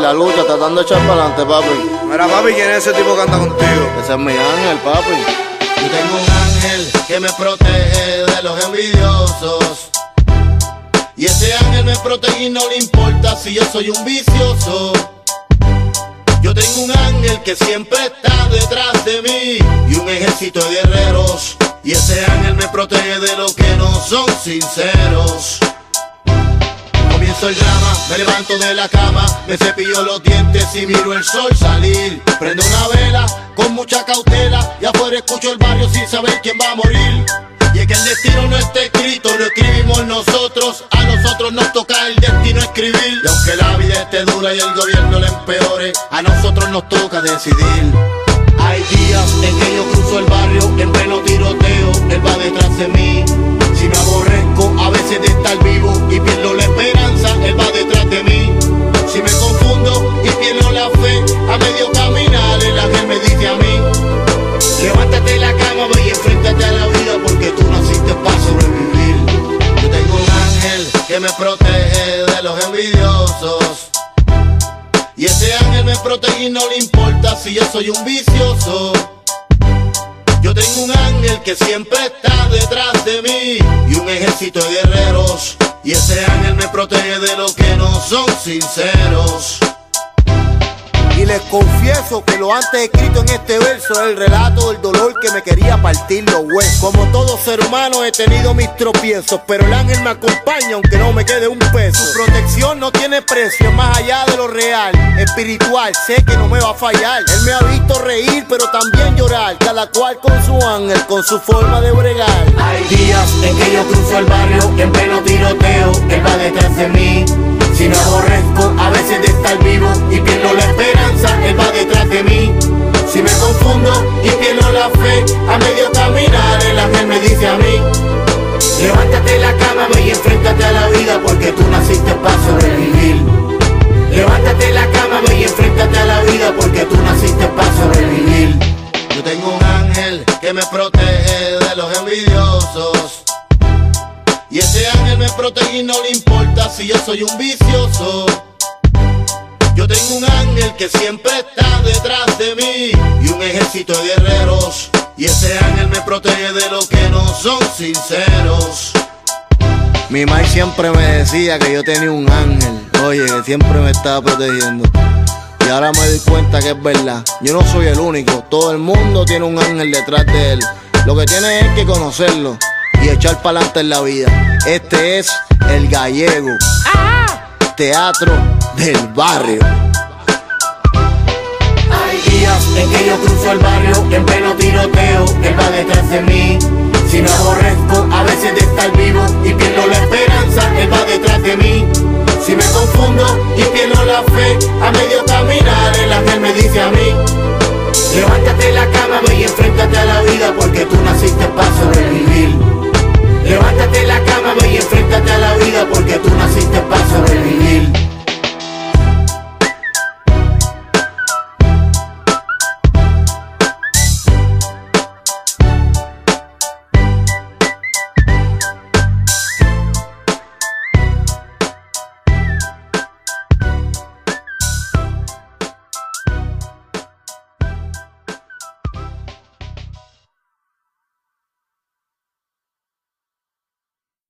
la lucha, tratando de echar para adelante, papi. Mira, papi, ¿quién es ese tipo que anda contigo? Ese es mi ángel, papi. Yo tengo un ángel que me protege de los envidiosos. Y ese ángel me protege y no le importa si yo soy un vicioso. Yo tengo un ángel que siempre está detrás de mí y un ejército de guerreros. Y ese ángel me protege de los que no son sinceros. Comienzo el drama, me levanto de la cama, me cepillo los dientes y miro el sol salir. Prendo una vela con mucha cautela y afuera escucho el barrio sin saber quién va a morir. Y es que el destino no está escrito, lo escribimos nosotros. A nosotros nos toca el destino escribir. Y aunque la vida esté dura y el gobierno le empeore, a nosotros nos toca decidir. Hay días en que yo cruzo el barrio en pleno tiroteo, él va detrás de mí. Si me aborrezco a veces de estar vivo y pierdo la esperanza, él va detrás de mí. Si me confundo y pierdo la fe, a medio caminar el ángel me dice a mí: levántate de la cama, ve y enfréntate a la vida, porque tú naciste para sobrevivir. Yo tengo un ángel que me protege de los envidiosos. Y ese ángel me protege y no le importa si yo soy un vicioso. Yo tengo un ángel que siempre está detrás de mí y un ejército de guerreros. Y ese ángel me protege de los que no son sinceros. Y les confieso que lo antes escrito en este verso es el relato del dolor que me quería partir los huesos. Como todo ser humano he tenido mis tropiezos, pero el ángel me acompaña aunque no me quede un peso. Su protección no tiene precio, más allá de lo real, espiritual, sé que no me va a fallar. Él me ha visto reír pero también llorar, cada cual con su ángel, con su forma de bregar. Hay días en que yo cruzo el barrio en pleno tiroteo, él va detrás de mí. Si me aborrezco a veces de estar vivo y pierdo la esperanza, él va detrás de mí. Si me confundo y pierdo la fe, a medio caminar el ángel me dice a mí: levántate de la cama, ve y enfréntate a la vida, porque tú naciste para sobrevivir. Levántate de la cama, ve y enfréntate a la vida, porque tú naciste para sobrevivir. Yo tengo un ángel que me protege de los envidiosos. Y ese ángel me protege y no le importa si yo soy un vicioso. Yo tengo un ángel que siempre está detrás de mí y un ejército de guerreros. Y ese ángel me protege de los que no son sinceros. Mi mamá siempre me decía que yo tenía un ángel, oye, que siempre me estaba protegiendo. Y ahora me doy cuenta que es verdad. Yo no soy el único, todo el mundo tiene un ángel detrás de él. Lo que tiene es que conocerlo y echar para adelante en la vida. Este es El Gallego, teatro del barrio. Hay días en que yo cruzo el barrio en pleno tiroteo, él va detrás de mí. Si me aborrezco a veces de estar vivo y pierdo la esperanza, él va detrás de mí. Si me confundo y pierdo la fe, a medio caminar el ángel me dice a mí: levántate de la cama, ve y enfréntate a la vida, porque tú naciste para sobrevivir. Levántate de la cama, ve y enfréntate a la vida, porque